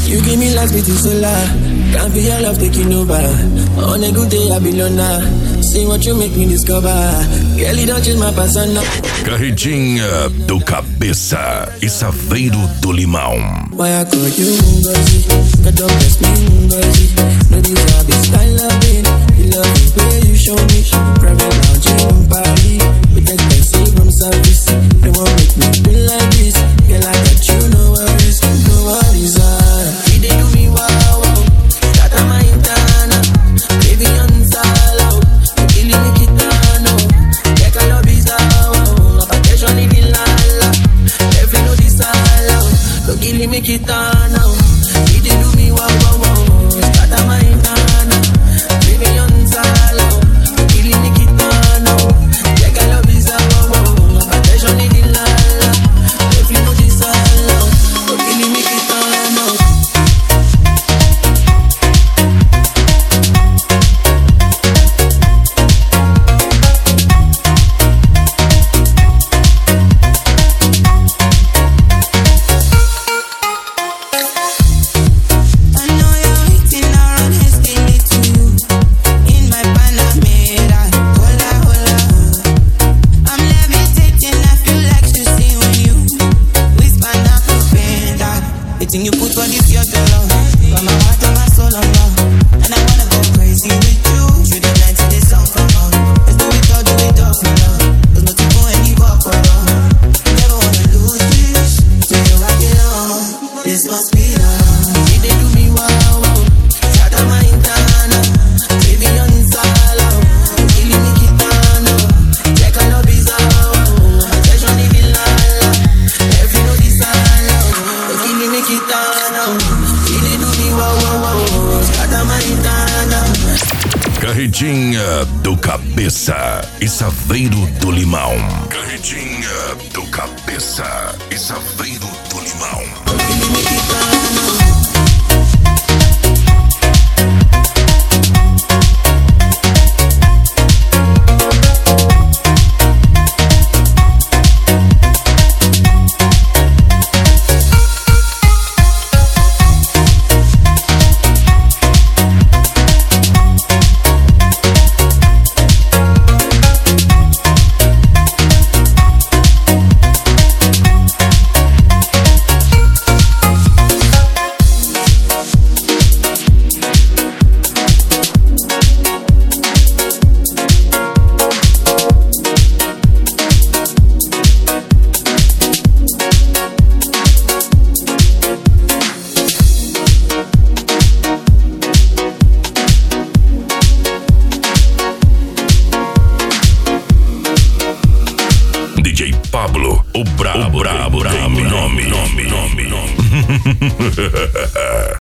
You give me life, with solar. Can't be your love taking over. On a good day, I be loner. See what you make me discover. Girl, you don't change my persona. Carretinha do Cabeça e Saveiro do Limão. Why I call you Ngozi? God don't bless me Ngozi. No deserve this style of it. The love the way you show me. Private lounge in Paris with expensive room service. They won't make me feel like this. Girl, I got you, no worries, no worries. He they do me wow wow. That I'm my intana. Baby on salo. You killing me kitano. Take a love is wow. Vacation in the lala. Every no disala. Don't killing me kitano. He they do me wow wow wow. That I'm my intana. Baby on salo. You killing me kitano. Take a love is wow. Vacation in the lala. Every no disala. Don't killing me kitano. You put for this your love, got my heart and my soul on love, and I wanna go crazy with you. Through the night till the sun come out. Let's do it all for love. There's no time for any walk around. Never wanna lose this, till you rock it on. This must be love. He they do me wow wow. Shada my intana. Baby on sala. Killing me kitano. Check a love is wow. Attention in the lala. Every no disala. Killing me kitano. He they do me wow wow wow. Shada my intana. Carretinha do Cabeça e Saveiro do Limão. Carretinha do Cabeça e Saveiro do Limão. Killing me kitano. DJ Pablo, o brabo, nome.